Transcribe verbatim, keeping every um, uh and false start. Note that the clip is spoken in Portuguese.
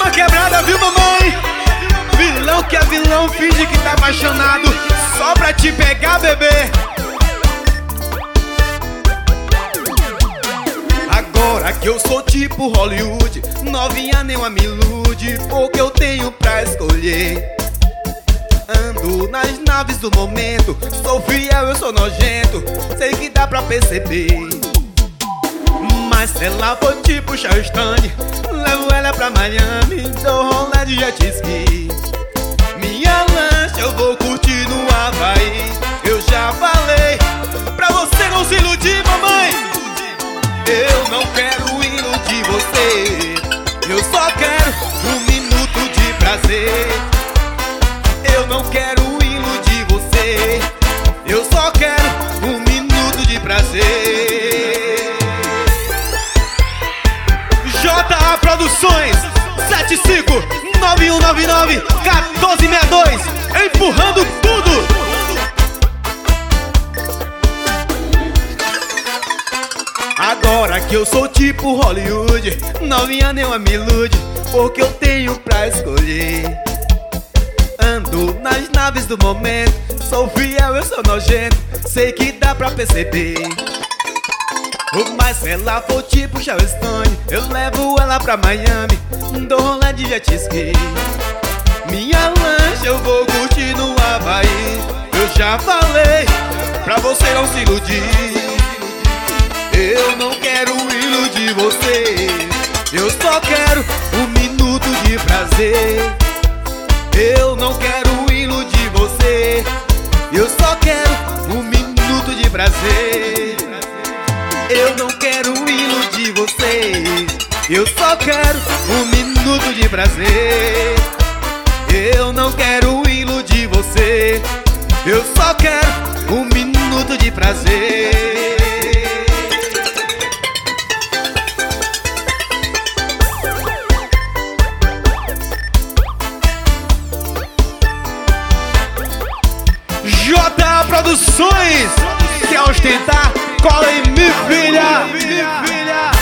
uma quebrada, viu, mamãe? Vilão que é vilão, finge que tá apaixonado só pra te pegar, bebê. Agora que eu sou tipo Hollywood, novinha nenhuma me ilude, porque eu tenho pra escolher. Ando nas naves do momento, sou fiel, eu sou nojento, sei que dá pra perceber. Mas se ela for tipo Charleston, levo ela pra Miami, dou rolê de jet ski. Minha lancha eu vou curtir no Havaí. Eu já falei pra você não se iludir, mamãe. Eu não quero iludir você, eu só quero um minuto de prazer. Eu não quero iludir você, eu só quero um minuto de prazer. J A Produções sete cinco nove um nove nove um quatro seis dois, empurrando tudo. Agora que eu sou tipo Hollywood, novinha nenhuma me ilude, porque eu tenho pra escolher. Ando nas naves do momento, sou fiel, eu sou nojento, sei que dá pra perceber. Mas se ela for tipo Charleston, eu levo ela pra Miami, dou rolê de jet ski. Minha lancha eu vou curtir no Havaí. Eu já falei pra você não se iludir. Eu não quero iludir você, eu só quero um minuto de prazer. Eu não quero iludir você, eu só quero um minuto de prazer. Eu não quero iludir você, eu só quero um minuto de prazer. Eu não quero iludir você, eu só quero um minuto de prazer. J A Produções, quer ostentar? Cola em mim, filha.